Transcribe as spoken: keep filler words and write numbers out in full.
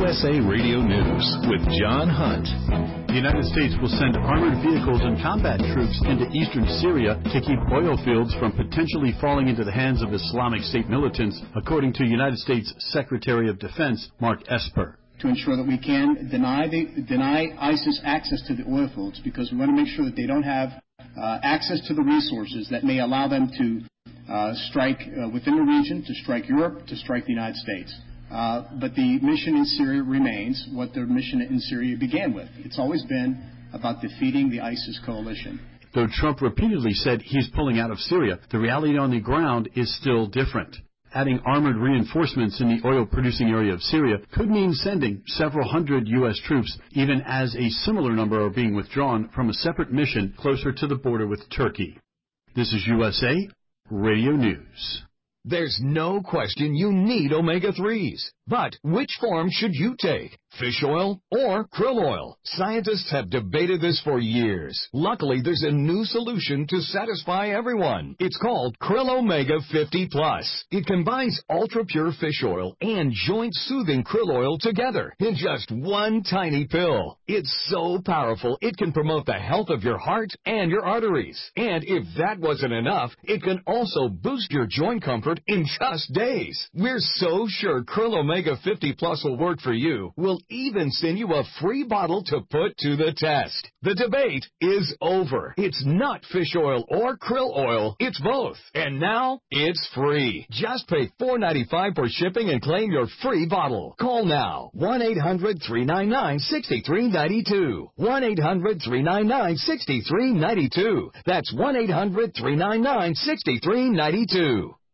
S A Radio News with John Hunt. The United States will send armored vehicles and combat troops into eastern Syria to keep oil fields from potentially falling into the hands of Islamic State militants, according to United States Secretary of Defense Mark Esper. To ensure that we can deny the, deny ISIS access to the oil fields, because we want to make sure that they don't have uh, access to the resources that may allow them to uh, strike uh, within the region, to strike Europe, to strike the United States. Uh, but the mission in Syria remains what the mission in Syria began with. It's always been about defeating the ISIS coalition. Though Trump repeatedly said he's pulling out of Syria, the reality on the ground is still different. Adding armored reinforcements in the oil-producing area of Syria could mean sending several hundred U S troops, even as a similar number are being withdrawn from a separate mission closer to the border with Turkey. This is U S A Radio News. There's no question you need omega threes. But which form should you take? Fish oil or krill oil? Scientists have debated this for years. Luckily, there's a new solution to satisfy everyone. It's called Krill Omega fifty plus. It combines ultra-pure fish oil and joint-soothing krill oil together in just one tiny pill. It's so powerful, it can promote the health of your heart and your arteries. And if that wasn't enough, it can also boost your joint comfort in just days. We're so sure Krill Omega fifty plus will work for you. We'll even send you a free bottle to put to the test. The debate is over. It's not fish oil or krill oil. It's both. And now it's free. Just pay four dollars and ninety-five cents for shipping and claim your free bottle. Call now. one eight hundred three nine nine six three nine two. one eight hundred three nine nine six three nine two. That's one eight hundred three nine nine six three nine two.